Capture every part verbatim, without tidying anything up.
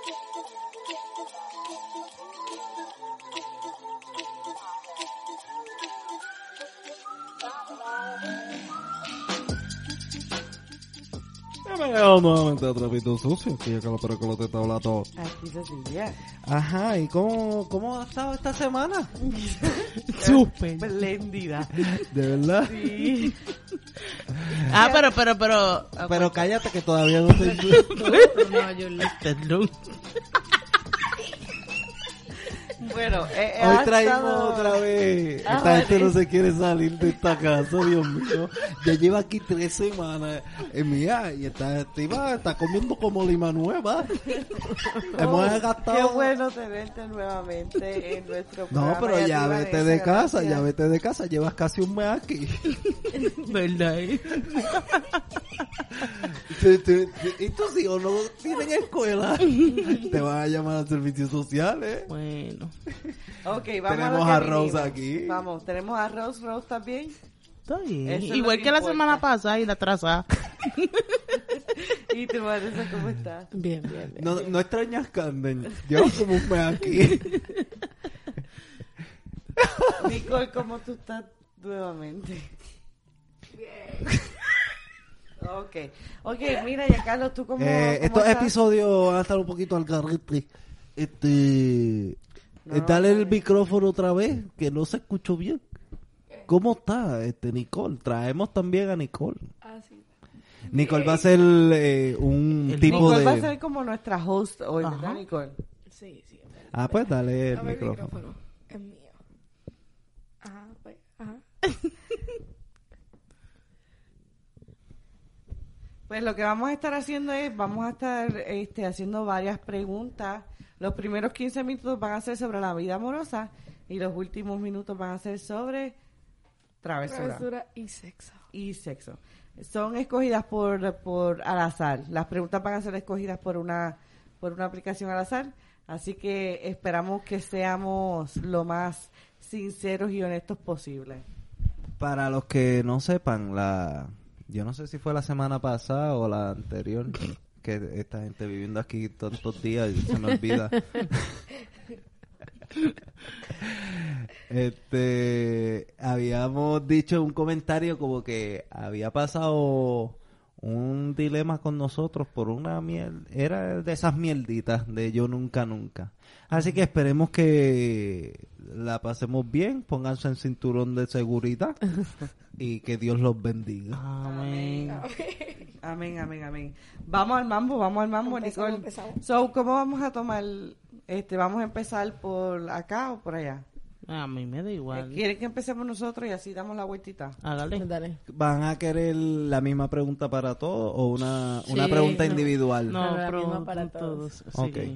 Bienvenidos nuevamente a Trapito Sucio, aquí acá para que lo te está hablando. Aquí Cecilia. Ajá, ¿y cómo, cómo ha estado esta semana? Súper espléndida. ¿De verdad? Sí. Ah, pero, pero, pero... Pero cállate que todavía no te... No, yo le perdón. Bueno, eh, Hoy ha traemos estado... otra vez. Ah, Esta gente vale. no se quiere salir de esta casa, Dios mío. Ya lleva aquí tres semanas. Eh, mía, y esta estima está comiendo como lima nueva. Hemos Oh, gastado. Qué bueno tenerte nuevamente en nuestro No, programa. pero Y ya arriba vete de de esa, casa, gracias. ya vete de casa. Llevas casi un mes aquí. ¿Verdad? eh? Te- te- te- ¿Y tus hijos no tienen escuela? Te van a llamar a servicios sociales. Bueno, Ok, vamos Tenemos a, lo que a Rose vinimos. aquí. Vamos, tenemos a Rose, Rose también. está bien. Eso es lo Igual que que, la importa. semana pasada y la atrasada. Y tu Vanessa, ¿cómo estás? Bien, bien, bien. No, no extrañas Camden. Llevas como un mes aquí. Nicole, ¿cómo tú estás nuevamente? Bien. Ok, ok, mira, ya Carlos, ¿tú cómo, Eh, cómo estos estás? episodios van a estar un poquito al garrete. Este. No, eh, dale no, el no. micrófono otra vez, que no se escuchó bien. ¿Cómo está, este Nicole? Traemos también a Nicole. Ah, sí. Nicole va a ser eh, un El tipo Nicole de. va a ser como nuestra host hoy, ¿verdad, Ajá. Nicole? Sí, sí. es verdad. Ah, pues dale el A ver, micrófono. Es mío. Ajá, pues, ajá. Pues lo que vamos a estar haciendo es, vamos a estar este, haciendo varias preguntas. Los primeros quince minutos van a ser sobre la vida amorosa y los últimos minutos van a ser sobre travesura, Travesura y sexo. y sexo. Son escogidas por, por al azar. Las preguntas van a ser escogidas por una, por una aplicación al azar. Así que esperamos que seamos lo más sinceros y honestos posible. Para los que no sepan, la yo no sé si fue la semana pasada o la anterior, que esta gente viviendo aquí tantos días y se me olvida. Este, habíamos dicho un comentario como que había pasado un dilema con nosotros por una miel, era de esas mierditas de yo nunca nunca. Así que esperemos que la pasemos bien, pónganse en cinturón de seguridad y que Dios los bendiga. Amén. Amén, amén, amén. Vamos al mambo, vamos al mambo, Empezamos, Nicole. empezamos. So, ¿cómo vamos a tomar? Este, ¿vamos a empezar por acá o por allá? A mí me da igual. ¿Quieren que empecemos nosotros y así damos la vueltita? Hágale. Dale. ¿Van a querer la misma pregunta para todos o una, una Sí, pregunta no. individual? No, No, la pero misma para todos. Ok. Sí.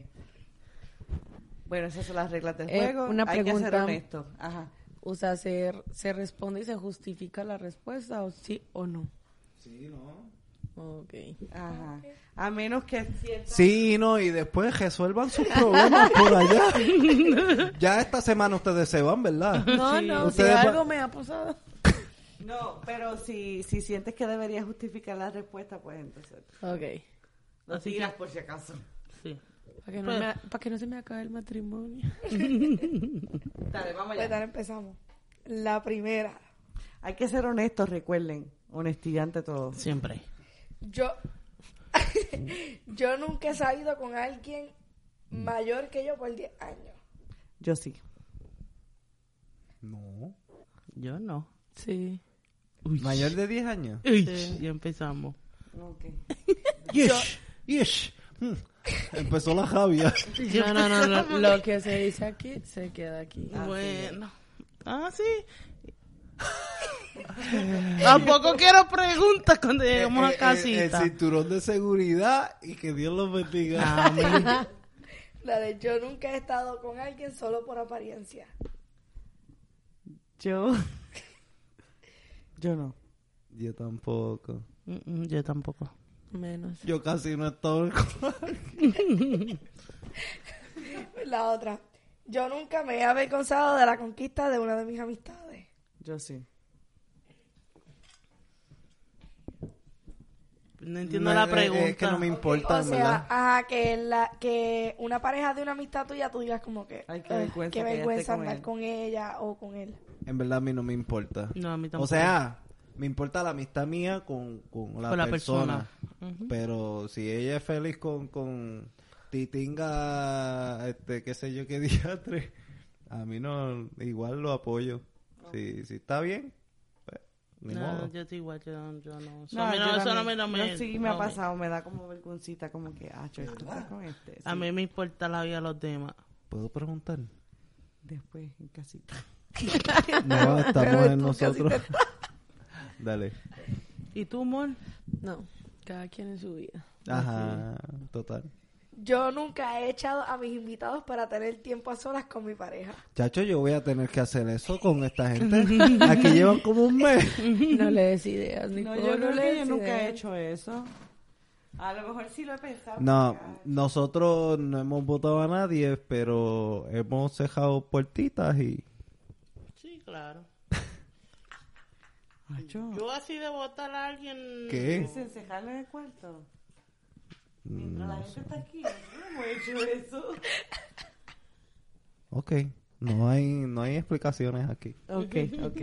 Bueno, esas son las reglas del Eh, juego. una Hay que ser pregunta. honesto. Ajá. O sea, se, se responde y se justifica la respuesta, o sí o no. Sí, no. Ok. Ajá. A menos que Sí, no, y después resuelvan sus problemas por allá. Ya esta semana ustedes se van, ¿verdad? No, no, si Ustedes va- algo me ha pasado. no, pero si si sientes que deberías justificar la respuesta, pues entonces Ok. lo Así tiras que- por si acaso. Sí. Para que, no Pues- me, para que no se me acabe el matrimonio. Dale, vamos Pues allá. dale, empezamos. La primera. Hay que ser honestos, recuerden. Honestidad ante todo. Siempre. Yo, yo nunca he salido con alguien mayor que yo por diez años. Yo sí. No. Yo no. Sí. Uy. ¿Mayor de diez años? Uy, Sí. ya empezamos. Okay. Yes, yes. Hmm. Empezó la Javia. No, no, no, no. Lo que se dice aquí, se queda aquí. Ah, Bueno. Ah, sí. Tampoco quiero preguntas cuando lleguemos Eh, a eh, casita. El cinturón de seguridad y que Dios los bendiga. Amén. La de yo nunca he estado con alguien solo por apariencia. Yo. Yo no. Yo tampoco. Mm, mm, Yo tampoco. Menos. Yo casi no estoy con... La otra. Yo nunca me he avergonzado de la conquista de una de mis amistades. Yo sí. No entiendo No, la es- pregunta. Es que no me importa, O en sea, verdad. ajá, que, la, que una pareja de una amistad tuya, tú digas como que... Ay, qué "Ugh, vergüenza qué que ella vergüenza esté con andar él". con ella o con él. En verdad a mí no me importa. No, a mí tampoco. O sea, me importa la amistad mía con, con la Con la persona. persona. Ujú. Pero si ella es feliz con, con Titinga, este, qué sé yo, qué diatre, a mí no, igual lo apoyo. Si, si está bien, pues, ni No, modo. yo estoy igual, yo, yo no. Eso, No, a mí no, yo eso no también- me, no me, yo sí me ha no me- pasado, me da como vergüencita, como que, ah, yo estoy con este. A sí. mí me importa la vida de los demás. ¿Puedo preguntar? Después, en casita. No, estamos Pero en tú nosotros. casi Dale. ¿Y tú, amor? No, cada quien en su vida. Ajá, total. Yo nunca he echado a mis invitados para tener tiempo a solas con mi pareja. Chacho, yo voy a tener que hacer eso con esta gente. Aquí llevan como un mes. No le des ideas, No, Nicole, yo creo le que des yo nunca he ideas. hecho eso. A lo mejor sí lo he pensado. No, porque, ah, nosotros no hemos votado a nadie, pero hemos cejado puertitas y... Sí, claro. macho, Yo así de votar a alguien... ¿Qué? ¿dicen cejarlo en el cuarto? Mientras la No gente sé. está aquí, nosotros no hemos hecho eso. Ok, no hay, no hay explicaciones aquí. Ok, ok.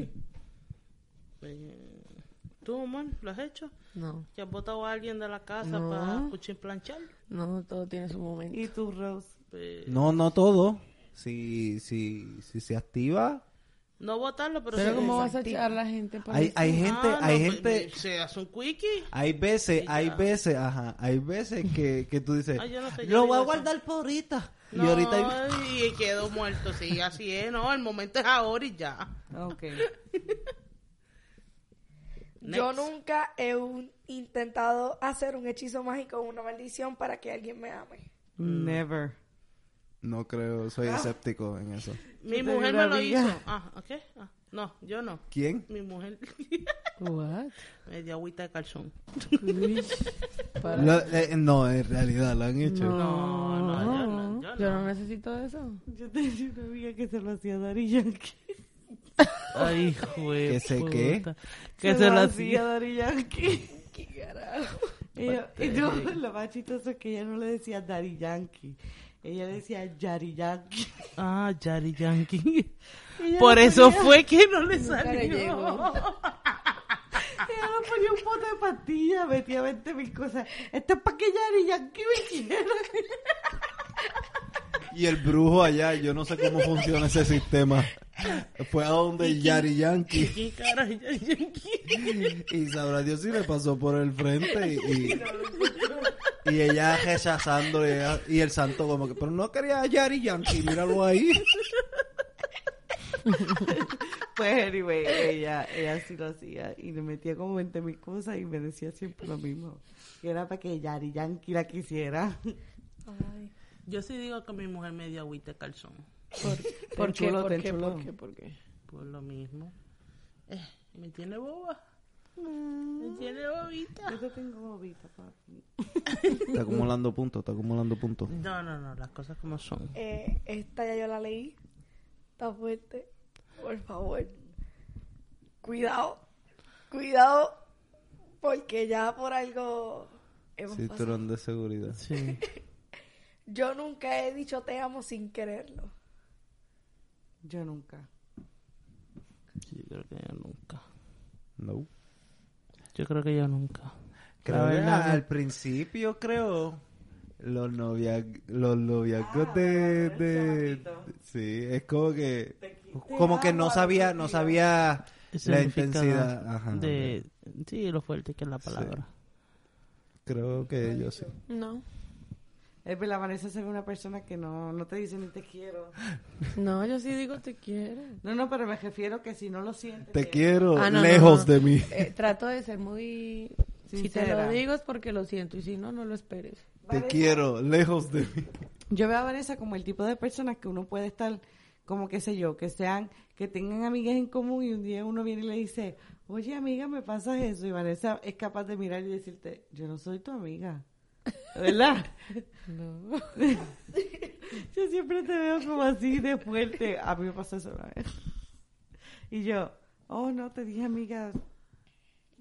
Eh, ¿Tú, amor, lo has hecho? No, ¿Que has votado a alguien de la casa No. para cuchín planchar? no, todo tiene su momento. ¿Y tú, Rose? Pues, No, no todo. Si, si, si se activa... no votarlo, pero... Pero sí ¿cómo vas a desactiva. echar a la gente por Hay, eso? hay gente, Ah, no, hay pues, gente... pues, se hace un quickie. Hay veces, Y hay ya. veces, ajá, hay veces que, que tú dices, Ah, yo no sé, yo lo digo voy a eso. guardar por ahorita. No, Y ahorita... y quedó muerto, sí, así es, no, el momento es ahora y ya. Ok. Yo Next. nunca he un- intentado hacer un hechizo mágico o una maldición para que alguien me ame. Never. No creo, soy escéptico en eso. Mi Yo tengo mujer una me lo amiga. hizo. Ah, ¿ok? Ah, no, yo no. ¿Quién? Mi mujer What? me dio agüita de calzón. Uy, para. Lo- eh, no, en realidad lo han hecho. No, no, yo no, yo yo no. no necesito eso. Yo tenía una amiga que se lo hacía a Daddy Yankee. Ay, güey. ¿Que se qué? Que se lo a hacía. Daddy Yankee. ¿Qué carajo? Ella, y no, lo más chistoso es que ella no le decía Daddy Yankee. Ella le decía Yari Yankee. Ah, Yari Yankee. Ella Por le eso ponía- fue que no le Nunca le salió. llegó. Ella le ponía un bote de pastillas, metía veinte mil cosas. Esto es para que Yari Yankee me quiera. Y el brujo allá, yo no sé cómo funciona ese sistema. Fue a donde el Yari Yankee. ¿Qué cara es Yari Yankee? Y sabrá Dios si le pasó por el frente y, y, y ella rechazándole y el santo como que, pero no quería a Yari Yankee, míralo ahí. Pues, anyway, ella, ella sí lo hacía. Y le metía como veinte mil cosas y me decía siempre lo mismo. Que era para que Yari Yankee la quisiera. Ay. Yo sí digo que mi mujer me dio agüita de calzón. ¿Por, ¿por qué? enchuló, ¿Por te qué? enchuló. ¿Por qué? ¿Por qué? Por lo mismo. Eh, me tiene boba. Me tiene bobita. Yo te tengo bobita, papi. Está acumulando puntos, está acumulando puntos. No, no, no, las cosas como son. Eh, esta ya yo la leí. Está fuerte. Por favor. Cuidado. Cuidado. Porque ya por algo hemos pasado. Cinturón de seguridad. Sí. Yo nunca he dicho te amo sin quererlo. Yo nunca. Sí, creo que yo nunca. No. Yo creo que yo nunca. Creo La que verdad, al principio, creo, los novia, los noviazgos de, de, de- sí, es como que, como que no sabía, no sabía el la significado intensidad, ajá, de, sí, lo fuerte que es la palabra. creo que yo sí. No. Es verdad, Vanessa se ve una persona que no, no te dice ni te quiero. No, yo sí digo te quiero. No, no, pero me refiero que si no lo sientes. Te que- quiero Ah, no, no, lejos no. de mí. Eh, trato de ser muy... Si te Sincera. lo digo es porque lo siento y si no, no lo esperes. Te quiero lejos de mí. Yo veo a Vanessa como el tipo de personas que uno puede estar, como qué sé yo, que sean, que tengan amigas en común y un día uno viene y le dice, oye amiga, me pasa eso. Y Vanessa es capaz de mirar y decirte, yo no soy tu amiga. ¿Verdad? No. Yo siempre te veo como así de fuerte. A mí me pasó eso una vez. Y yo, oh no, te dije amiga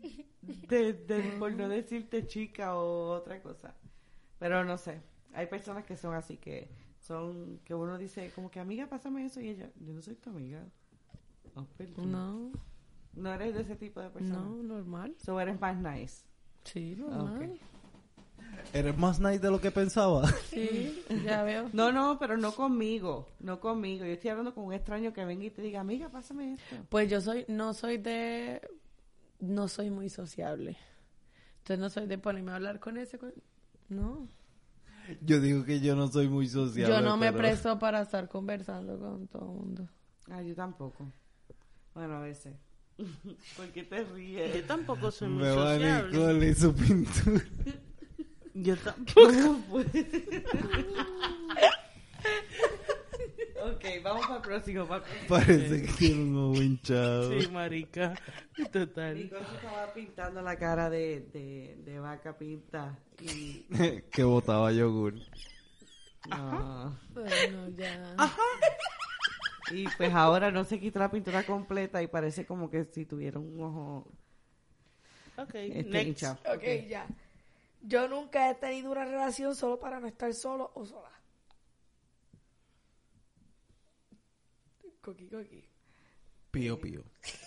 de, de, por no decirte chica o otra cosa. Pero no sé, hay personas que son así, que son, que uno dice, como que amiga, pásame eso, y ella, yo no soy tu amiga. Oh, perdón. No, No eres de ese tipo de persona. no, normal. So eres más nice. Sí, normal. Ok. ¿Eres más nice de lo que pensaba? Sí, ya veo. No, no, pero no conmigo, no conmigo. Yo estoy hablando con un extraño que venga y te diga, amiga, pásame esto. Pues yo soy, no soy de, no soy muy sociable. Entonces no soy de ponerme a hablar con ese, con- no. Yo digo que yo no soy muy sociable. Yo no me pero- presto para estar conversando con todo el mundo. Ah, yo tampoco. Bueno, a veces. ¿Por qué te ríes? Yo tampoco soy muy Me va a sociable. Nicole y su pintura. Yo tampoco. Ok, vamos para el próximo. Para el próximo. Parece que tiene un ojo hinchado. Sí, marica. Total. Nicole se estaba pintando la cara de, de, de vaca pinta. Y. Que botaba yogur. No. Bueno, ya. Y pues ahora no se quita la pintura completa y parece como que si tuviera un ojo Ok, este, next. hinchado. Ok, ya. Yo nunca he tenido una relación solo para no estar solo o sola. Coqui, coqui. Pío, pío.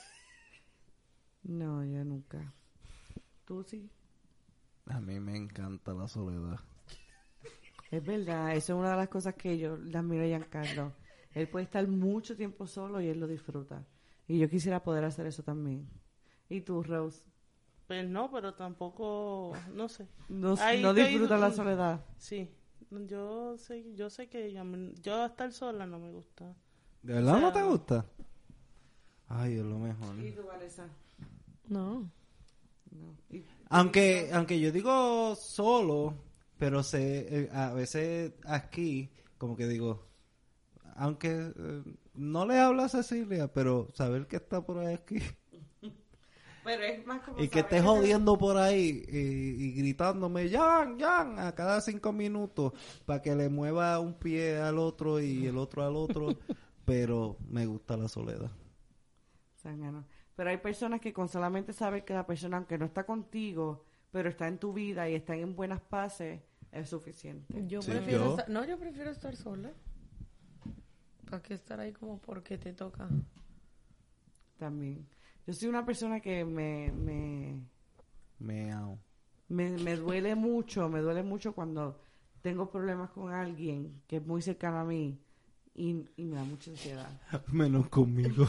No, yo nunca. ¿Tú sí? A mí me encanta la soledad. Es verdad, eso es una de las cosas que yo le admiro a Giancarlo. Él puede estar mucho tiempo solo y él lo disfruta. Y yo quisiera poder hacer eso también. ¿Y tú, Rose? Pues no, pero tampoco, no sé. ¿No, Ahí no estoy- disfrutas la soledad? Sí, yo sé, yo sé que yo, me- yo estar sola no me gusta. ¿De verdad O sea, no te gusta? Ay, es lo mejor. ¿Y tú, Vanessa? No. No. ¿Y- Aunque, aunque yo digo solo, pero sé, eh, a veces aquí, como que digo, aunque eh, no le habla a Cecilia, pero saber que está por ahí aquí Pero es más como y que saber esté te- jodiendo por ahí y, y gritándome, Jan, Jan, a cada cinco minutos para que le mueva un pie al otro y el otro al otro, pero me gusta la soledad. Zángano. Pero hay personas que con solamente saber que la persona, aunque no está contigo, pero está en tu vida y está en buenas paces, es suficiente. Yo Sí, prefiero yo- estar, no, yo prefiero estar sola. ¿Para qué estar ahí como porque te toca? También. Yo soy una persona que me, me, Meao. me, me duele mucho, me duele mucho cuando tengo problemas con alguien que es muy cercano a mí y, y me da mucha ansiedad. Menos conmigo.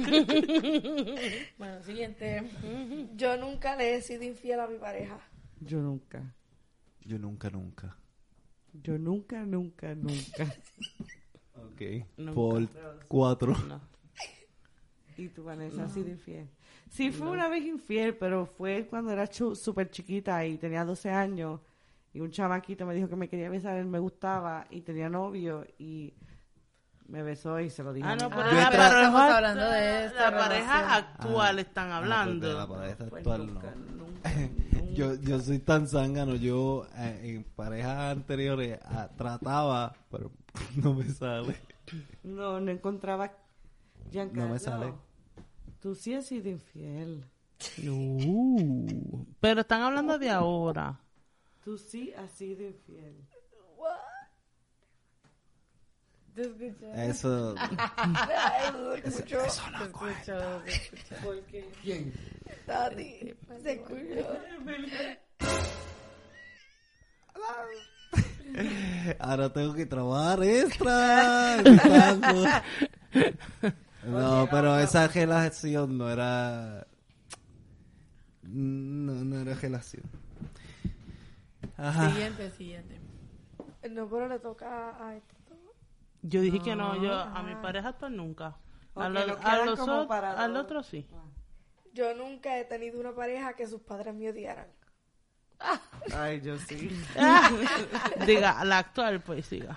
Bueno, siguiente. Yo nunca le he sido infiel a mi pareja. Yo nunca. Yo nunca, nunca. Yo nunca, nunca, nunca. Ok. Nunca. Por cuatro. No. ¿Y tú, Vanessa, has sido infiel? Sí, fue una vez infiel, pero fue cuando era chu- súper chiquita y tenía doce años. Y un chamaquito me dijo que me quería besar, él me gustaba y tenía novio y me besó y se lo dije. Ah, a mi no, mamá. pero Yo la he tra- pareja, Estamos hablando de esta la pareja relación. actual Ah, están ah, hablando. pues de la pareja Pues actual nunca, no. nunca, Yo, yo soy tan zángano, yo eh, en parejas anteriores ah, trataba, pero no me sale. No, no encontraba. Giancarlo, No me sale. Tú sí has sido infiel. Uh, pero están hablando de ahora. Tú sí has sido infiel. ¿Te escuchas? Eso, Ay, se escuchó. eso no cuenta. ¿Por qué? ¿Quién? Tati, se escuchó. Ahora tengo que trabajar extra. editando. No, pero esa relación no era... No, no era relación. Ajá. Siguiente, siguiente. No, pero le toca a esto. Yo dije que no, yo a mi pareja actual nunca. A, Ok, lo- nos a quedan los como ot- para al dos. otro sí. Yo nunca he tenido una pareja que sus padres me odiaran. Ay, yo sí. Diga, la actual, pues siga.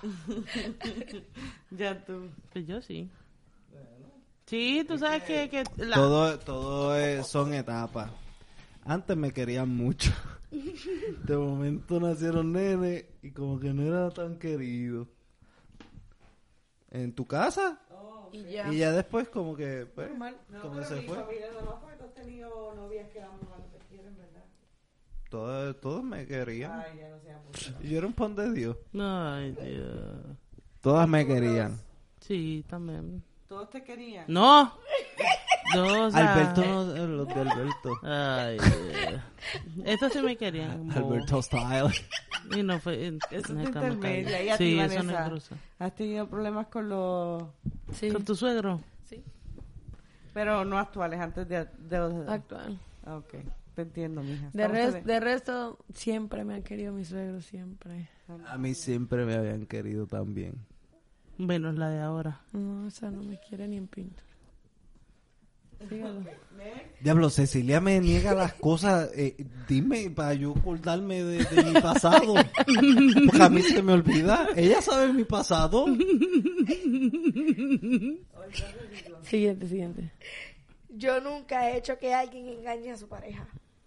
Ya tú. Pues yo sí. Sí, tú sabes que, que la- Todo, todo es- son etapas. Antes me querían mucho. De momento nacieron nenes y como que no era tan querido. En tu casa Y ya. y ya después como que pues, Normal. No, como pero se mi fue. familia nada más porque tú has tenido novias que eran antes Todos, todos me querían. Ay, ya no sea mucho. Yo era un pan de Dios. Ay, Dios. Todas me querían. Sí, también. ¿Todos te querían? No. No, o sea, Alberto, no, eh, los de Alberto. Ay, Dios. Estos sí me querían. bobo. Alberto Style. Y no fue. eh, Eso no es es que me intermedia. caiga. ¿Y a ti, Sí, eso no es Vanessa? grueso. ¿Has tenido problemas con los... Sí, ¿Con tu suegro? sí, pero no actuales, antes de... de los... actual. Ah, ok. Te entiendo, mija. De, Estamos res- en- de resto, siempre me han querido mis suegros, siempre. A mí siempre me habían querido también. Menos la de ahora. No, esa no me quiere ni en pintura. Sígalo. Diablo, Cecilia me niega las cosas. Eh, dime para yo acordarme de, de mi pasado. Porque a mí se me olvida. Ella sabe mi pasado. Siguiente, siguiente. Yo nunca he hecho que alguien engañe a su pareja.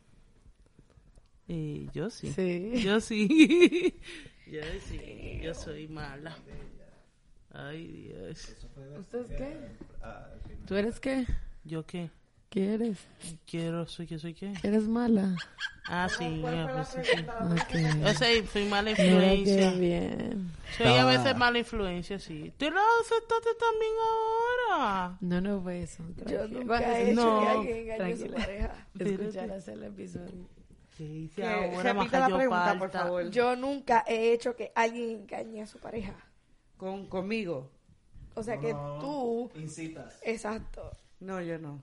Y yo sí. Sí. Yo sí. Yo sí. Yo soy mala. Ay, Dios. ¿Usted es qué? ¿Tú eres qué? ¿Yo qué? ¿Qué eres? Quiero, soy que soy qué. ¿Eres mala? Ah, sí, mira, pues sí, sí. Ok. Yo soy, soy mala Mira influencia. qué bien. Soy a Estaba- veces mala influencia, sí. ¿Tú lo aceptaste también ahora? No, no fue eso. Yo tranquila. nunca Bueno, he hecho no, que alguien engañe a su tranquila. pareja. Escucharás el episodio. ¿Qué hice Que- ahora? repita la Maja, yo pregunta, por falta. favor. Yo nunca he hecho que alguien engañe a su pareja. Con, conmigo. O sea que tú... Incitas. Exacto. No, yo no.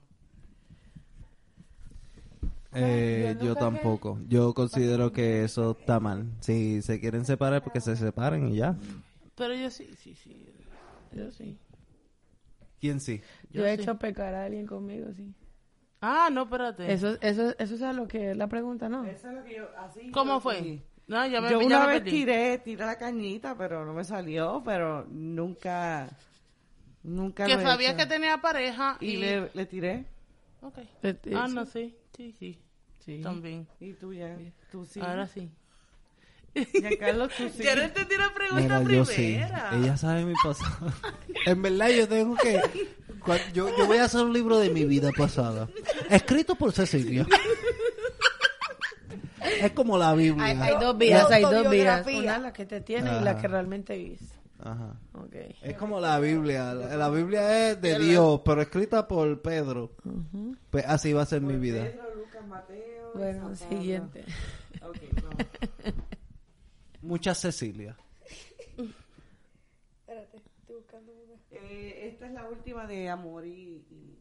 Eh, Yo yo nunca tampoco. Yo considero que eso está mal. Si se quieren separar, porque se separen y ya. Pero yo sí, sí, sí. Yo sí. ¿Quién sí? Yo, Yo he sí. hecho pecar a alguien conmigo, sí. Ah, no, espérate. Eso, eso, eso es a lo que es la pregunta, ¿no? Eso es lo que yo... Así ¿Cómo yo fue? fui. No, ya me Yo ya una me vez perdí. tiré, tiré la cañita, pero no me salió, pero nunca... Nunca Que lo he sabía hecho. que tenía pareja Y y... le, le tiré. Ok. Te- te- Ah, no, sí. Sí, sí. Sí. También. Y tú ya. Tú sí. Ahora sí. Giancarlo, tú sí. Ya no entendí la pregunta Mira, yo sí. primera. Ella sabe mi pasado. En verdad, yo tengo que... cua- Yo, yo voy a hacer un libro de mi vida pasada. Escrito por Cecilia. Es como la Biblia. Hay, hay dos vidas, hay dos vidas. Autobiografía. Una la que te tiene y la Ajá. que realmente vives. Ajá. Ok. Es como la Biblia. La, la Biblia es de Dios, pero escrita por Pedro. Ujú. Pues así va a ser mi vida. Pedro, Lucas, Mateo. Bueno, San Pablo. siguiente. Ok, no. Muchas Cecilia. Espérate, estoy buscando una. Eh, esta es la última de amor y... y-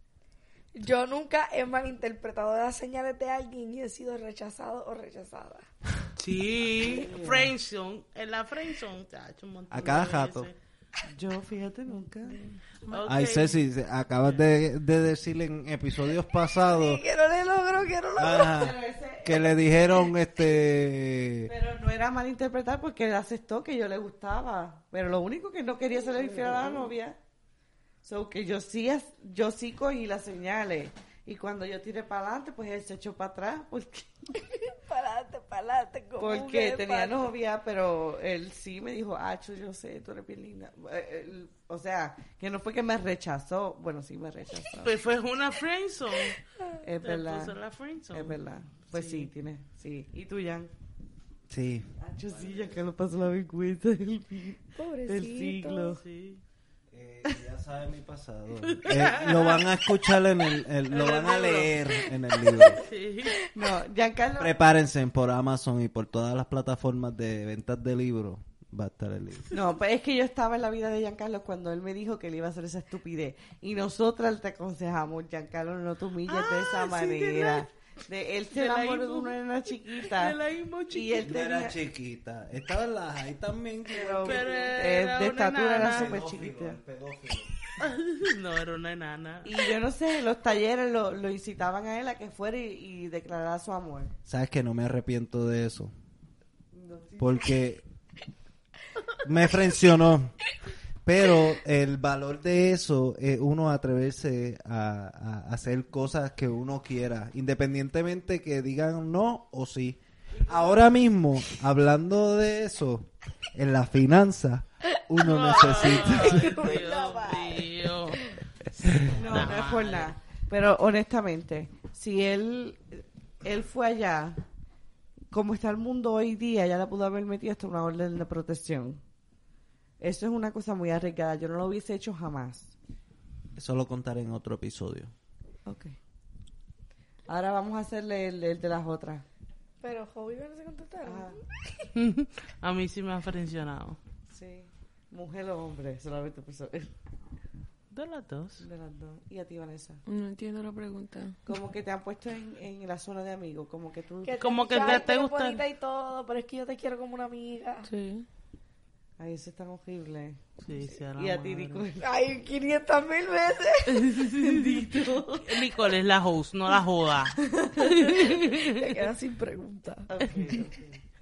Yo nunca he malinterpretado las señales de alguien y he sido rechazado o rechazada. Sí. Friendzone. En la friendzone, tacho, un montón A cada de jato. veces. Yo, fíjate, nunca. Ok. Ay, Ceci, se- acabas de, de decir en episodios pasados Y que no le logro, que no lo ajá, Pero ese- que le dijeron este... Pero no era malinterpretar porque él aceptó que yo le gustaba. Pero lo único que no quería ser infiel a la novia. So que yo sí, as- yo sí cogí las señales. Y cuando yo tiré para adelante, pues él se echó para atrás. Porque, para adelante, para adelante. como un porque tenía elefante. novia, pero él sí me dijo, Acho, yo sé, tú eres bien linda. Eh, él- o sea, que no fue que me rechazó. Bueno, sí me rechazó. Pues fue una friendzone. Es Te verdad. puso la friendzone. Es verdad. Pues sí, tiene. Sí. ¿Y tú, Jan? Sí. Acho, sí, ya que lo pasó la vergüenza del, fi- Pobrecito. del siglo. Sí. Eh, ya sabe mi pasado. Eh, lo van a escuchar en el, el- lo van a leer en el libro. Sí. No, Giancarlo. Prepárense por Amazon y por todas las plataformas de ventas de libros. Va a estar el libro. No, pues es que yo estaba en la vida de Giancarlo cuando él me dijo que éle iba a hacer esa estupidez. Y nosotras te aconsejamos, Giancarlo, no te humilles de esa Ah, sí, manera. De, él se de la enamoró de Imo- una nena chiquita. de la Imo y él No era tenía... chiquita. Estaba en la high también. Pero, Pero eh, era de una estatura era nana. súper chiquita. No, era una enana. Y yo no sé, los talleres lo, lo incitaban a él a que fuera y, y declarara su amor. ¿Sabes que no me arrepiento de eso? Porque me frencionó. Pero el valor de eso es uno atreverse a, a hacer cosas que uno quiera, independientemente que digan no o sí. Ahora mismo, hablando de eso, en la finanza, uno necesita... Ay, Dios mío. No, no es por nada. Pero honestamente, si él él fue allá, como está el mundo hoy día, ya le pudo haber metido hasta una orden de protección. Eso es una cosa muy arriesgada. Yo no lo hubiese hecho jamás. Eso lo contaré en otro episodio. Ok. Ahora vamos a hacerle el, el de las otras. Pero Hobby no se contestaron. Ajá. A mí sí me ha funcionado. Sí. Mujer o hombre, solamente por saber. De las dos. De las dos. Y a ti, Vanessa. No entiendo la pregunta. Como que te han puesto en, en la zona de amigos, como que tú... Que Como que ay, te- tú te eres gusta- bonita y todo, pero es que yo te quiero como una amiga. Sí. Ay, eso es tan horrible. Sí, sí, a la Y a ti, madre. Nicole. Ay, quinientas mil veces. Nicole es la host, no la joda. Te quedas sin pregunta. Ok, ok.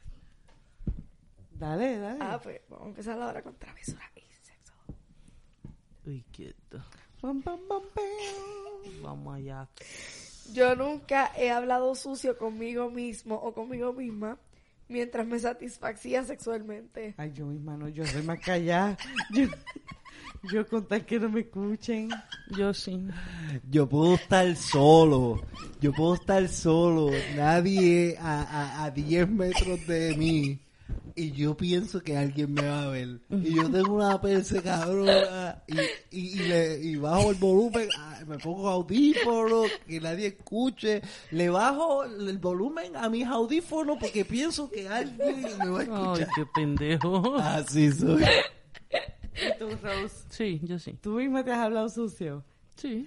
Dale, dale. Ah, pues vamos a empezar ahora con travesura y sexo. Uy, quieto. Pam, pam, pam, pam. Vamos allá. Yo nunca he hablado sucio conmigo mismo o conmigo misma mientras me satisfacía sexualmente. Ay, yo misma no, yo soy más callada. Yo, yo con tal que no me escuchen. Yo sí. Yo puedo estar solo. Yo puedo estar solo. Nadie a, a, a diez metros de mí. Y yo pienso que alguien me va a ver. Y yo tengo una perse cabrona. Y, y, y, le, y bajo el volumen. ah, Me pongo audífonos. Que nadie escuche. Le bajo el volumen a mis audífonos porque pienso que alguien me va a Ay, escuchar. qué pendejo. Así soy. ¿Y tú, Rose? Sí, yo sí. ¿Tú misma te has hablado sucio? Sí.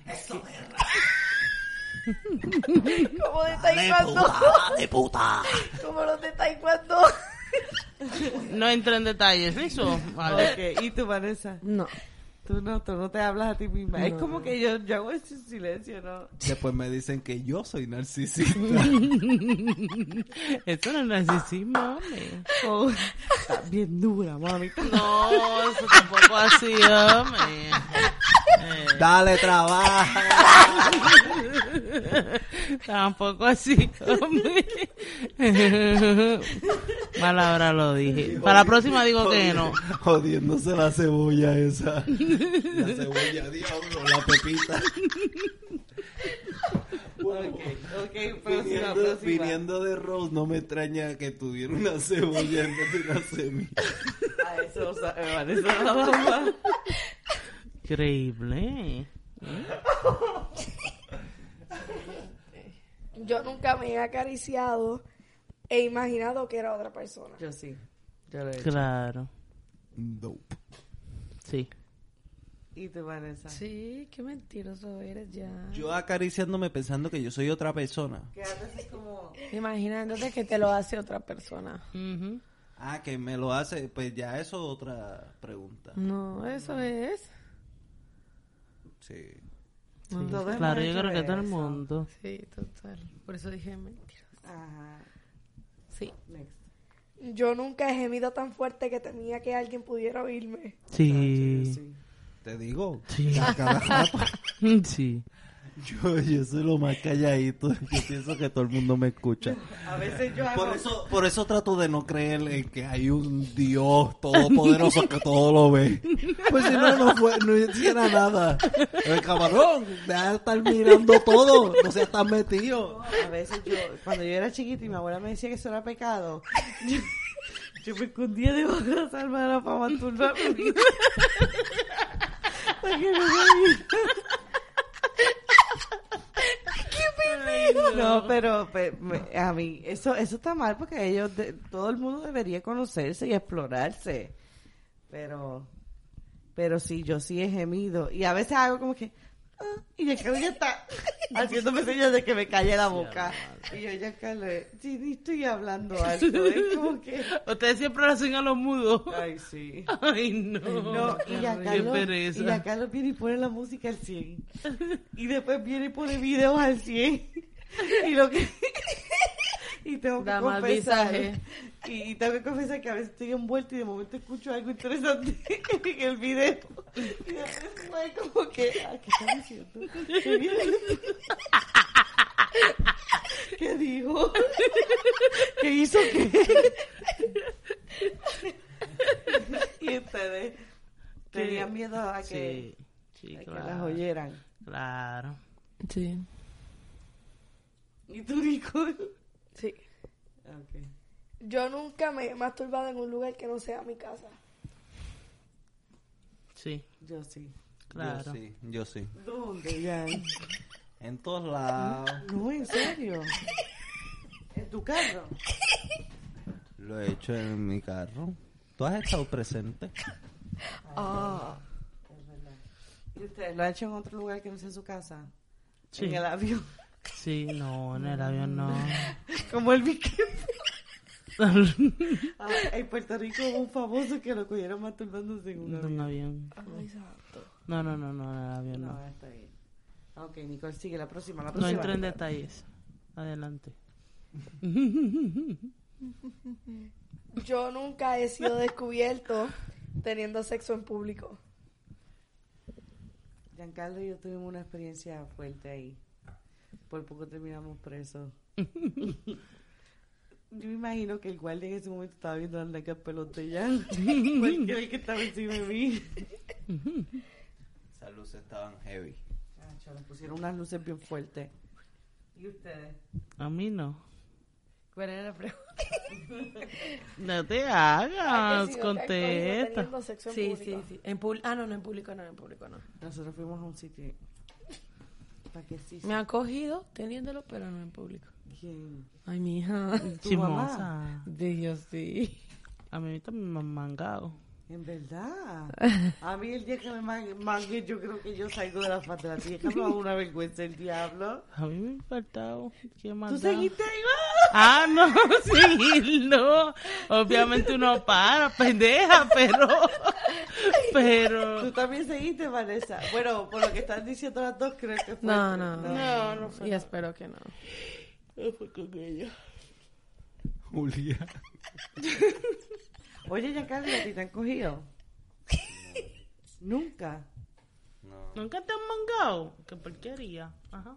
Como de taekwondo. ¡De puta! Como los de taekwondo. No entro en detalles, ¿listo? Vale. Ok, ¿y tú, Vanessa? No. Tú no, tú no te hablas a ti misma. Es No. como que yo, yo hago ese silencio, ¿no? Después me dicen que yo soy narcisista. Esto no es narcisismo, hombre. Oh, está bien dura, mami. No, eso tampoco así, hombre. Eh, Dale, trabaja. tampoco así, hombre. Palabra lo dije. Para la próxima digo que no. Jodiéndose la cebolla esa. La cebolla, diablo, la pepita. Ok, ok, próxima, Viniendo, próxima. viniendo de Rose, no me extraña que tuviera una cebolla en vez de una semilla. Ah, eso sabe, Vanessa la mamá. Increíble. Yo nunca me he acariciado e imaginado que era otra persona. Yo sí, yo lo he hecho. Claro. Nope. Sí. ¿Y tú, Vanessa? Sí, qué mentiroso eres ya. Yo acariciándome pensando que yo soy otra persona. Quédate así como... Imaginándote que te lo hace otra persona. Ujú. Ah, que me lo hace, pues ya eso es otra pregunta. No, eso es. Sí. Todos Claro, hemos yo creo hecho que todo el eso. mundo. Sí, total. Por eso dije mentiroso. Ajá. Sí. Next. Yo nunca he gemido tan fuerte que temía que alguien pudiera oírme. Sí. Sí. Te digo. Sí. A cada rato. Sí. Yo, yo soy lo más calladito. Yo pienso que todo el mundo me escucha. A veces yo hago... Por eso, por eso trato de no creer en que hay un Dios todopoderoso que todo lo ve. Pues si no, no, fue, no hiciera nada. El camarón, deja de estar mirando todo. No seas tan metido. A veces yo, cuando yo era chiquita y mi abuela me decía que eso era pecado, yo, yo me escondía debajo de la almohada para masturbarme. Para que no me viera. No, pero pe- me- a mí eso eso está mal porque ellos de- todo el mundo debería conocerse y explorarse. Pero pero sí, yo sí he gemido y a veces hago como que ah, y ya que ya está haciéndome señas de que me calle la boca y yo ya calé, sí, ni estoy hablando alto, es como que Ustedes siempre lo hacen a los mudos. ay sí. Ay, no. No, y ya Qué Carlos, pereza. y ya Carlos viene y pone la música al cien. Y después viene y pone videos al cien. Y lo que y tengo que Da más confesar visaje. y, y tengo que confesar que a veces estoy envuelta y de momento escucho algo interesante en el video. Y después fue como que, ah, ¿qué está diciendo? ¿Qué viene? ¿Qué dijo? ¿Qué hizo qué? Y ustedes tenían miedo a que, Sí, sí, a que claro. las oyeran. Claro. Sí. ¿Y tú, Nicole? Sí. Okay. Yo nunca me he masturbado en un lugar que no sea mi casa. Sí, Yo sí. claro. Yo sí, yo sí. ¿Dónde, Jan? En todos lados. No, en serio. ¿En tu carro? Lo he hecho en mi carro. ¿Tú has estado presente? Ah. Es verdad. ¿Y ustedes lo han hecho en otro lugar que no sea su casa? Sí. En el avión. Sí, no, en el avión no. Como el Vicente. Ah, en Puerto Rico hubo un famoso que lo cogieron masturbándose en un En un avión. avión. Ay, santo. No, no, no, no, en el avión No, no. está bien. Ok, Nicole, sigue la próxima. La No próxima. entro en detalles. Adelante. Yo nunca he sido descubierto teniendo sexo en público. Giancarlo y yo tuvimos una experiencia fuerte ahí. Por poco terminamos presos. Yo me imagino que el guardia en ese momento estaba viendo las nalgas pelota ya. Porque era el que estaba encima de mí. Esas luces estaban heavy. Acho, le pusieron unas luces bien fuertes. ¿Y ustedes? A mí no. ¿Cuál era la pregunta? No te ¿Has hagas, sido cogido contesta. teniendo sexo en Sí, público? sí, sí. En pul- ah, no, no, en público no, en público no. Nosotros fuimos a un sitio. ¿Para qué sí? Me han cogido teniéndolo, pero no en público. ¿Quién? Ay, mi hija. ¿Tu Chismosa. mamá? Dios, sí. A mí también me han mangado. En verdad. A mí el día que me man- mangue, yo creo que yo salgo de la faz de la tierra. Me da una vergüenza el diablo. A mí me ha importado. ¿Qué más ¿Tú da? seguiste ahí? Ah, no, sí, no. Obviamente uno para, pendeja, pero. Pero. ¿Tú también seguiste, Vanessa? Bueno, por lo que están diciendo las dos, creo que fue. No, no, No, no fue. Y espero que no. No fue con ella. Julia. Oye, ya Carlos, ¿a ti te han cogido? Nunca. No. ¿Nunca te han mangado? Qué porquería. Ajá.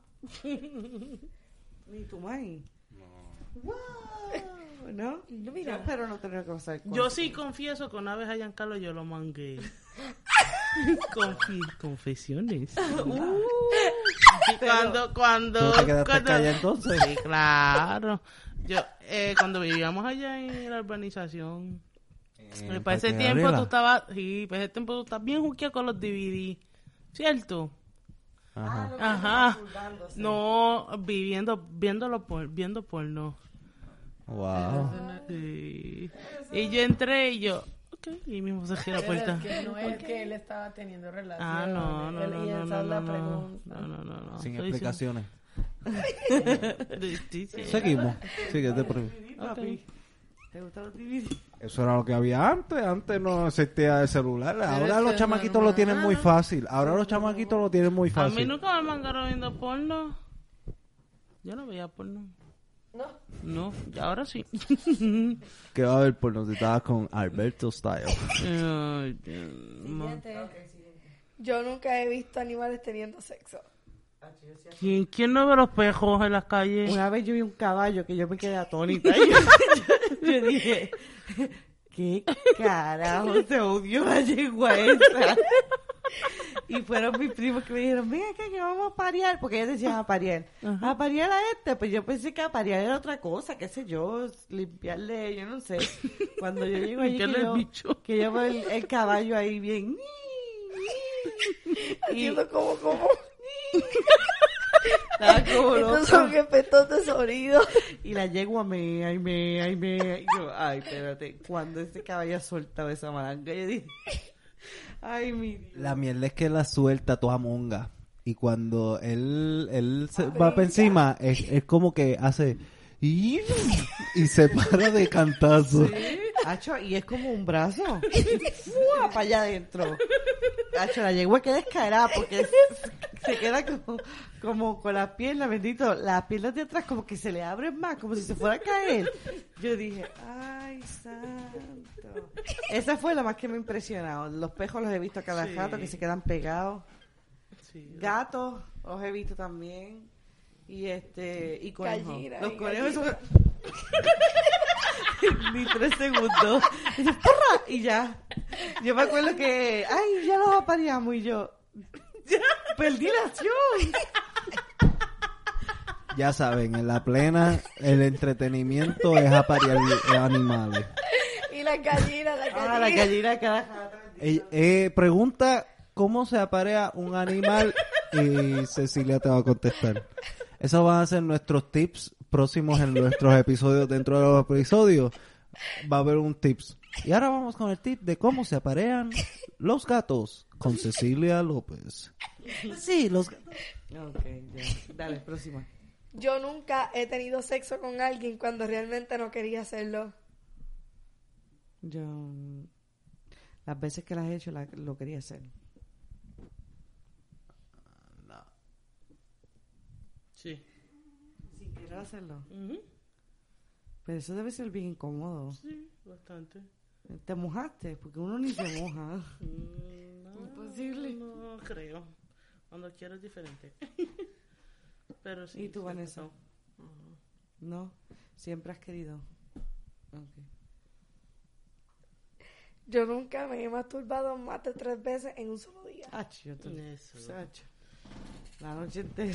Ni tu mãe. No. Wow. ¿No? No, mira. Yo espero no tener que pasar. Yo sí confieso que una vez a Giancarlo yo lo mangué. Confi- confesiones. Y cuando, cuando, ¿Tú te quedaste cuando- callada entonces? Sí, claro. Yo, eh, cuando vivíamos allá en la urbanización, Eh, para ese Parque tiempo Gabriela. tú estabas, sí, para ese tiempo tú estabas bien juqueado con los D V D, ¿cierto? Ajá. Ajá. No, viviendo, viéndolo por, viendo porno. Wow. Sí. Y yo entré y yo, ok, y mismo cerré la puerta. Es que no es que él estaba teniendo relaciones. Ah, no, no, Él- no, y no, esa no, es la no, pregunta. no, no, no, no. Sin Estoy explicaciones. diciendo- Sí, sí. Seguimos. Síguete por D V D, papi. ¿Te gustan los D V D? Eso era lo que había antes. Antes no existía el celular. Ahora eso los es chamaquitos normal. lo tienen muy fácil. Ahora los chamaquitos lo tienen muy A mí fácil. nunca me mangaron viendo porno. Yo no veía porno. No. No, y ahora sí. Que va a haber porno si estabas con Alberto Style. Ay, Dios, ma- Yo nunca he visto animales teniendo sexo. ¿Quién, ¿Quién no ve los pejos en las calles? Una vez yo vi un caballo que yo me quedé atónita. Y yo, yo- yo dije, ¿qué carajo se odió la yegua esa? Y fueron mis primos que me dijeron, ven acá que vamos a parear, porque ellos decían a parear. A parear a este, pues yo pensé que a parear era otra cosa, qué sé yo, limpiarle, yo no sé. Cuando yo llego allí, que Limpiarle el yo, bicho. que yo veo el, el caballo ahí bien. Y Haciendo como, como. estaba como Estos loco. son efectos de sonido. Y la yegua me, ay, me, ay, me. Y yo, ay, espérate. Cuando ese caballo soltaba esa malanga, yo dije, ay, mi Dios. La mierda es que la suelta toda monga. Y cuando él, él se va para encima, es, es como que hace... Y, y se para de cantazo. Hacho, y es como un brazo. ¡Fua! Para allá adentro. Hacho, la yegua queda descarada porque se queda como, como con las piernas, bendito. Las piernas de atrás como que se le abren más, como si se fuera a caer. Yo dije, ay, santo. Esa fue la más que me ha impresionado. Los pejos los he visto a cada Sí. rato que se quedan pegados. Sí. Gatos los he visto también. Y este, y conejos. Gallina, Los y conejos son... gallina. Ni tres segundos. Y yo, ¡porra! Y ya. Yo me acuerdo que, ay, ya los apareamos y yo, perdí la acción. Ya saben, en la plena, el entretenimiento es aparear animales. Y las gallinas, las gallinas. Ah, la gallina cada... Eh, eh, pregunta, ¿cómo se aparea un animal? Y Cecilia te va a contestar. Esos van a ser nuestros tips próximos en nuestros episodios. Dentro de los episodios va a haber un tips. Y ahora vamos con el tip de cómo se aparean los gatos con Cecilia López. Sí, los gatos. Ok, ya. Dale, próxima. Yo nunca he tenido sexo con alguien cuando realmente no quería hacerlo. Yo... Las veces que las he hecho la- lo quería hacer. Sí. Sin querer hacerlo. Ujú. Pero eso debe ser bien incómodo. Sí, bastante. Te mojaste, porque uno ni se moja. Mm, no, Imposible. No creo. Cuando quiero es diferente. Pero sí. ¿Y tú, sí, Vanessa? no. No, siempre has querido. Okay. Yo nunca me he masturbado más de tres veces en un solo día. Ah, yo te... Eso. Sacho. La noche entera.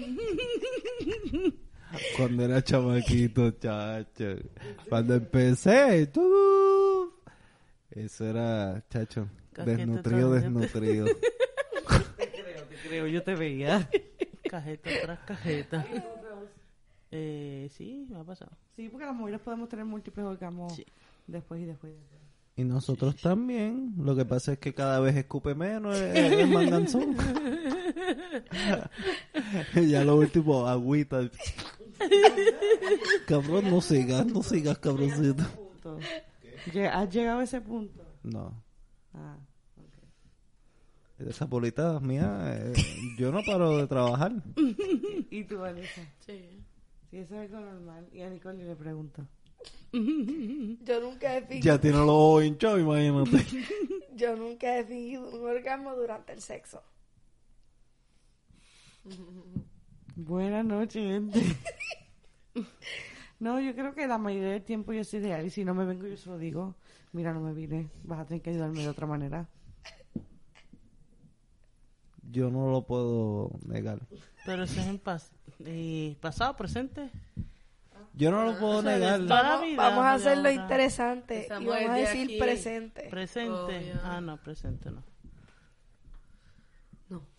Cuando era chamaquito, chacho. Cuando empecé, tú. Eso era, chacho. Cajeta Desnutrido, tras desnutrido. Te creo, te creo, yo te veía. Cajeta tras cajeta. Eh, sí, me ha pasado. Sí, porque las mujeres podemos tener múltiples orgasmos Sí. después y después. y después. Y nosotros también. Lo que pasa es que cada vez escupe menos el, el manganzón. Ya lo último, agüita. Cabrón, no sigas, no sigas, cabroncito. Punto. Lle- ¿Has llegado a ese punto? No. Ah, Esa bolita mía, eh, yo no paro de trabajar. ¿y tú, Vanessa? Sí. Sí, eso es algo normal. Y a Nicole le pregunto. Yo nunca he fingido, Ya tiene los ojos hinchados, imagínate. yo nunca he fingido un orgasmo durante el sexo. Buenas noches, gente. No, yo creo que la mayoría del tiempo yo soy real y si no me vengo yo se lo digo. Mira, no me vine. Vas a tener que ayudarme de otra manera. Yo no lo puedo negar. Pero eso es en pas eh, pasado, presente. Yo no lo puedo sea, negar. de toda la Vamos, vida, vamos a de hacerlo ahora. interesante Estamos y vamos a desde decir aquí. presente. Presente. Obvio. Ah, no, presente no. No.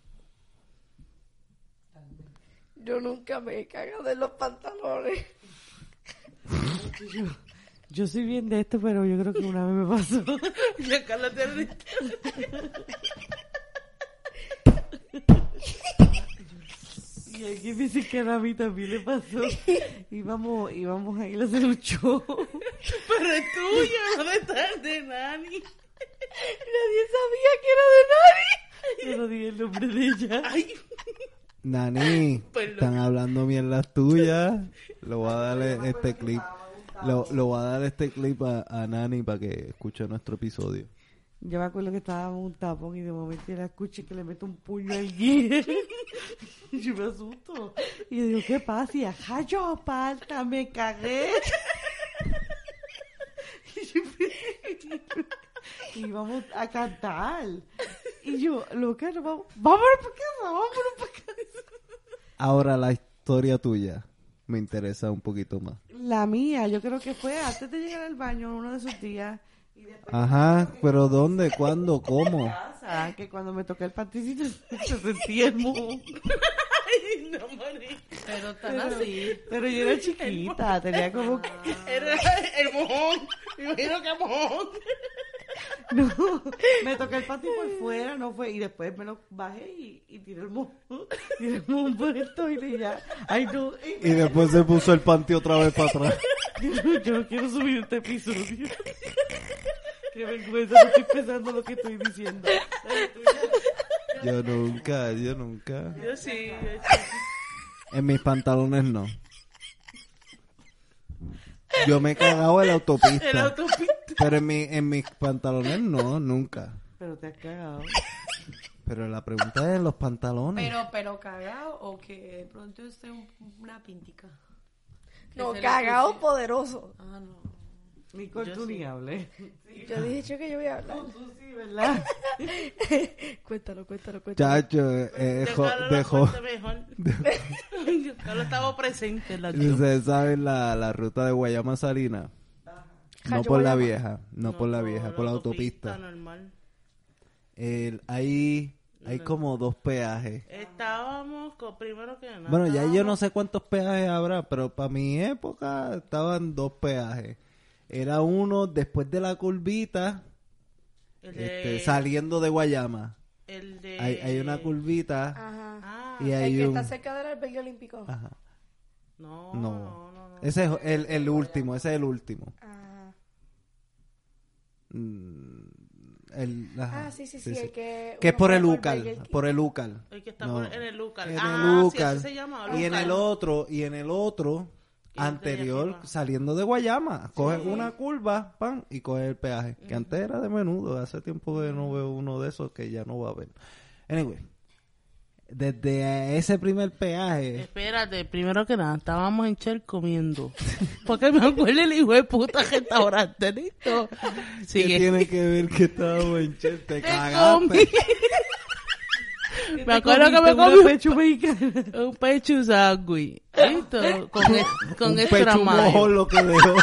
Yo nunca me he cagado en los pantalones. Yo, yo soy bien de esto, pero yo creo que una vez me pasó. Ya Carla te Y alguien me dice que a mí también le pasó. Íbamos, íbamos a ir a hacer un show. Pero es tuyo, no de estar de Nani. Nadie sabía que era de nadie. Yo no dije el nombre de ella. Ay, Nani, Perdón. están hablando mierdas tuyas. Le voy a darle este clip. Lo, lo voy a dar este clip a, a Nani para que escuche nuestro episodio. Yo me acuerdo que estaba en un tapón y de momento yo la escuché que le meto un puño al guía. Y yo me asusto. Y yo digo, ¿qué pasa? Y ajá, yo falta, me cagué. Y yo, y vamos a cantar. Y yo, loca, no, vamos, vámonos para casa, vámonos para casa. Ahora la historia tuya me interesa un poquito más. La mía, yo creo que fue antes de llegar al baño uno de esos días. Y después Ajá, pero ¿dónde? ¿Cuándo? ¿Cómo? pasa que cuando me toqué el panticito se sentía el moho. ay, no, Mari. Pero tan así. Pero yo era chiquita, tenía como... Era el mojón. Me imagino que mojón. No, me toqué el panty por fuera, no fue, y después me lo bajé y, y tiré el moho, tiré el moho por el toile y ya, ay no, Y después se puso el panty otra vez para atrás. yo, yo no quiero subir este episodio. Qué vergüenza, no estoy pensando lo que estoy diciendo. Yo nunca, yo nunca. Yo sí, yo sí. En mis pantalones no. Yo me he cagado en la autopista. En la autopista. Pero en, mi, en mis pantalones no, nunca. Pero te has cagado. Pero la pregunta es en los pantalones. Pero, pero cagado o que de pronto esté un- una pintica. Que No, se le cagado cruce. poderoso. Ah, no. Nicole, Yo tú sí. ni hables. Yo dije yo que yo voy a hablar. Tú sí, ¿verdad? Cuéntalo, cuéntalo, cuéntalo. Chacho, eh, eh, Yo jo- Carlos lo dejó. cuente mejor. Yo Carlos estaba presente en la acción. Ustedes saben la, la ruta de Guayama a Salinas. No Cayo por la Guayama. vieja, no, por la vieja, por la autopista. normal. El, hay, hay No. como dos peajes. Estábamos con, primero que nada. Bueno, ya yo no estábamos- sé cuántos peajes habrá, pero para mi época estaban dos peajes. Era uno después de la curvita, El de, este, saliendo de Guayama. el de... Hay, hay una curvita Ajá. Ah, y El hay que un... está cerca del albergue olímpico. Ajá. no, No. no, no, no. Ese es el, el último, ese es el último. Ajá. Mm, el, ajá, Ah, sí, sí, sí, el que... Que es uno por va el Burger Ucal, King. por el Ucal. El que está No. por- en el Lucar. En ah, el sí, Ucal. así se llama. Y en Lucar. el otro, y en el otro, Que es de anterior, arriba. saliendo de Guayama, coge una curva, pan, y coge el peaje. Que antes era de menudo, hace tiempo que no veo uno de esos que ya no va a ver. Anyway, desde ese primer peaje, Espérate, primero que nada, estábamos en Shell comiendo. Porque me acuerdo el hijo de puta restaurante, ¿listo? ¿qué Sigue. tiene que ver que estábamos en Shell? Te comí. cagaste. Me acuerdo que me Una comí pecho mexicana. un pecho sándwich, ¿listo? Con, e- con Un extra pecho mayo. mojo lo que dejó.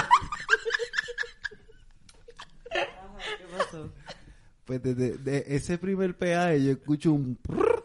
¿Qué pasó? Pues desde de ese primer peaje yo escucho un... prrrt.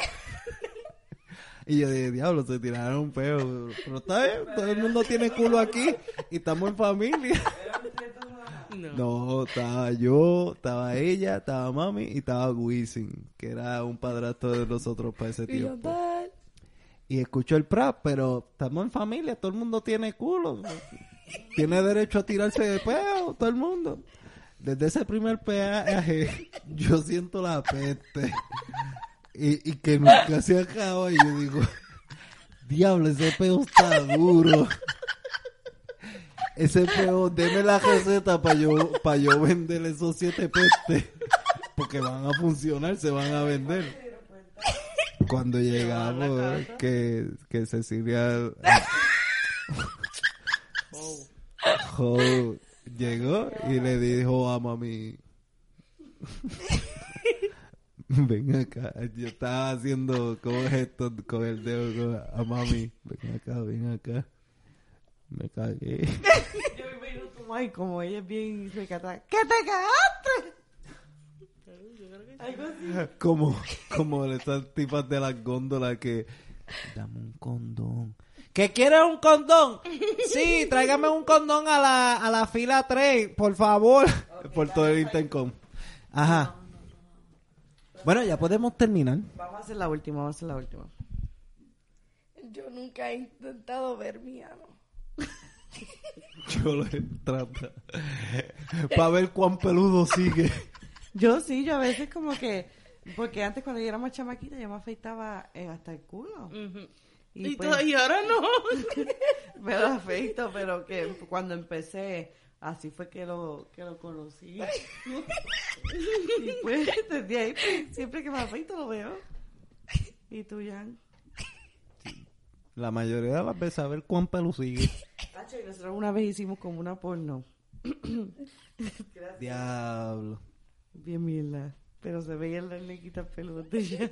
Y yo dije, diablo, se tiraron un peo. Pero está bien, todo el mundo tiene culo aquí y estamos en familia. No. No, estaba yo, estaba ella, estaba mami y estaba Wisin, que era un padrastro de nosotros para ese Y yo, tiempo. tal. Y escucho el prap, pero estamos en familia, todo el mundo tiene culo. Tiene derecho a tirarse de peo, todo el mundo. Desde ese primer peaje, yo siento la peste. Y, y que nunca se acaba. Y yo digo, diablo, ese peo está duro. Ese peo, deme la receta para yo, para yo vender esos siete pestes. Porque van a funcionar, se van a vender. Cuando llegamos, casa. que, que Cecilia Oh. jo, llegó y le dijo a mami, ven acá. Yo estaba haciendo como gestos con el dedo con- a mami, ven acá, ven acá. Me cagué. Yo me imagino tu mãe, como ella es bien recatada. ¿Qué te cagaste? Algo así. Como, como esas tipas de las góndolas que... Dame un condón. ¿Que quieres un condón? Sí, tráigame un condón a la, a la fila tres, por favor. Por todo el Intercom. Ajá. Bueno, ya podemos terminar. Vamos a hacer la última, vamos a hacer la última. Yo nunca he intentado ver mi ano. Yo lo he tratado. Para ver cuán peludo sigue. Yo sí, yo a veces como que... Porque antes cuando yo era más chamaquita yo me afeitaba eh, hasta el culo. Ujú. Y, Y, pues, to- y ahora no. me lo afeito, pero que cuando empecé, así fue que lo, que lo conocí. Y pues desde ahí, pues, siempre que me afeito lo veo. ¿Y tú, Jan? La mayoría de las veces a ver cuán peludo sigue. Tacho, y nosotros una vez hicimos como una porno. Diablo. Bien mierda. Pero se veía la lequita peluda de Jan.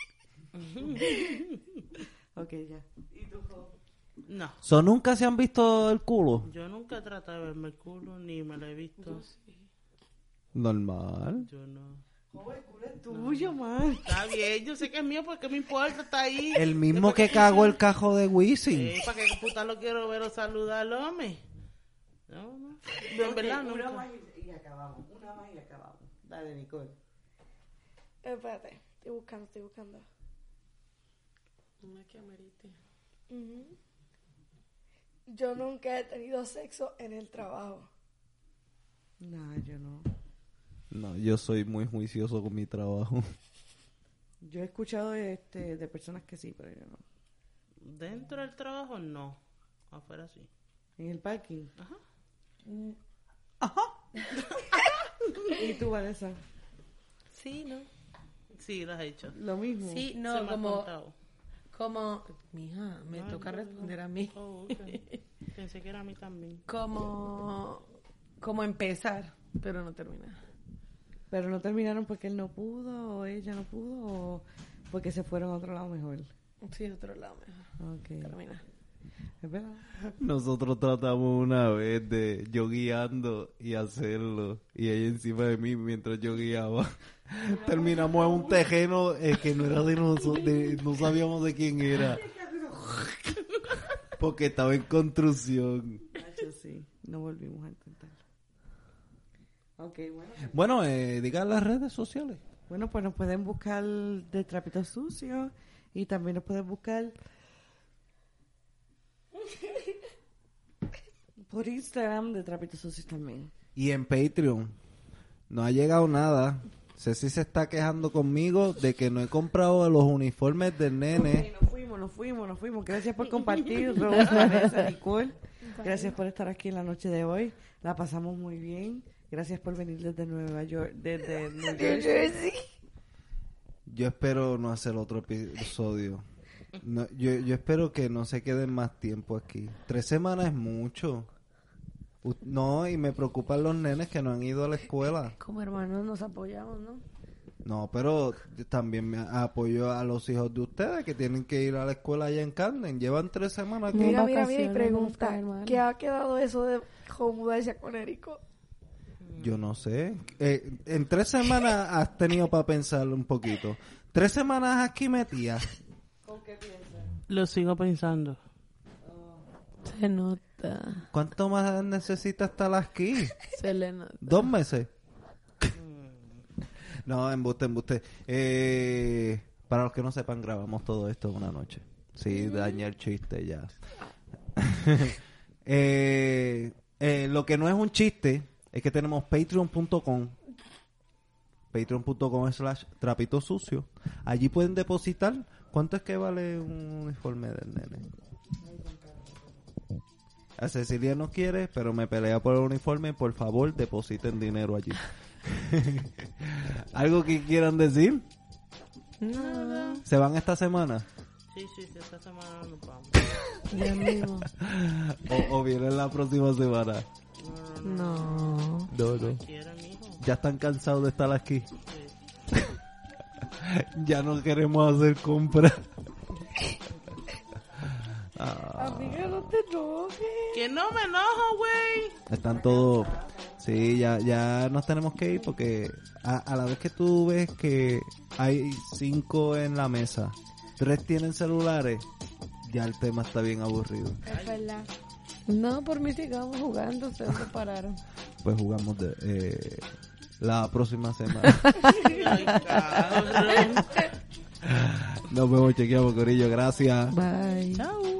Ok, ya. ¿Y tú, Jo? No. ¿So nunca se han visto el culo? Yo nunca he tratado de verme el culo, ni me lo he visto. Normal. Yo no. Jo, el culo es tuyo, man. Está bien, yo sé que es mío porque me importa, está ahí. El mismo que cagó el cajo de Wisin. Eh, ¿para qué puta lo quiero ver o saludar, hombre? No, no. Yo en verdad Ok, una nunca. más y, y acabamos. Una más y acabamos. Dale, Nicole. Espérate, estoy buscando, estoy buscando. Una que amerite. Ujú. Yo nunca he tenido sexo en el trabajo. No, yo no. No, yo soy muy juicioso con mi trabajo. Yo he escuchado este, de personas que sí, pero yo no. Dentro del trabajo, no. Afuera sí. En el parking. Ajá. ¿Y tú, Vanessa? Sí, ¿no? Sí, lo has hecho. Lo mismo. Sí, Se no, me ha como, contado. como, mija, me No, toca no, no. responder a mí. Oh, ok. Pensé que era a mí también. Como como empezar, pero no terminar. Pero no terminaron porque él no pudo, o ella no pudo, o porque se fueron a otro lado mejor. Sí, otro lado mejor. Ok. Terminar. Es verdad. Nosotros tratamos una vez de yo guiando y hacerlo, y ella encima de mí mientras yo guiaba. Terminamos en un terreno eh, que no era de nosotros, de- no sabíamos de quién era. Porque estaba en construcción. Nacho, sí, no volvimos a intentarlo. Ok, bueno. Bueno, eh, digan las redes sociales. Bueno, pues nos pueden buscar de Trapitos Sucios y también nos pueden buscar por Instagram de Trapitos Sucios también. Y en Patreon. No ha llegado nada. Ceci se está quejando conmigo de que no he comprado los uniformes del nene. Ok, nos fuimos, nos fuimos, nos fuimos. Gracias por compartir, Rose, Vanessa, Nicole. Gracias por estar aquí en la noche de hoy. La pasamos muy bien. Gracias por venir desde Nueva York, desde New New Jersey. Jersey. Yo espero no hacer otro episodio. No, yo, yo espero que no se queden más tiempo aquí. Tres semanas es mucho. U- No, y me preocupan los nenes que no han ido a la escuela. Como hermanos nos apoyamos, ¿no? No, pero yo también me apoyo a los hijos de ustedes que tienen que ir a la escuela allá en Camden. Llevan tres semanas aquí. Mira, mira, mira y vacaciones, pregunta, no, hermano. ¿qué ha quedado eso de mudarse a Conérico? Yo no sé. Eh, en tres semanas has tenido para pensar un poquito. Tres semanas aquí metía. Lo sigo pensando. Se nota. ¿Cuánto más necesita estar aquí? Se le nota. ¿Dos meses? No, embuste, embuste. Eh, para los que no sepan, grabamos todo esto una noche. Sí, dañé el chiste ya. eh, eh, lo que no es un chiste es que tenemos patreon punto com patreon punto com slash trapito sucio. Allí pueden depositar. ¿Cuánto es que vale un uniforme del nene? A Cecilia no quiere, pero me pelea por el uniforme. Por favor, depositen dinero allí. ¿Algo que quieran decir? No. ¿Se van esta semana? Sí, sí, sí, esta semana nos vamos. Ya mismo. ¿O, o vienen la próxima semana? No. No, no. ¿Quieren, mijo? ¿Ya están cansados de estar aquí? Sí. Ya no queremos hacer compras. Ah, Amiga, no te enojes. Que no me enojo, güey. están todos... Sí, ya, ya nos tenemos que ir porque a, a la vez que tú ves que hay cinco en la mesa, tres tienen celulares, ya el tema está bien aburrido. Es verdad. No, por mí sigamos jugando. Ustedes se pararon. Pues jugamos de, eh, la próxima semana. Ay, cabrón. Nos vemos, chequeamos, corillo. Gracias. Bye. Chao.